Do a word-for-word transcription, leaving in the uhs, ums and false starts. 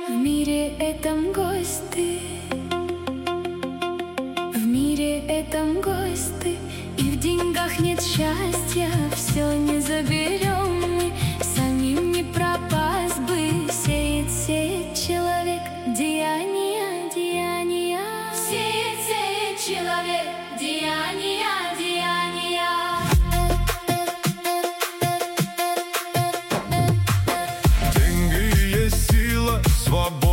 В мире этом гость ты, в мире этом гость ты, и в деньгах нет счастья, все не заберем мы, самим не пропасть бы. Сеет, сеет человек деяния, деяния. Сеет, сеет человек деяния, деяния. Деньги есть сила, свобода.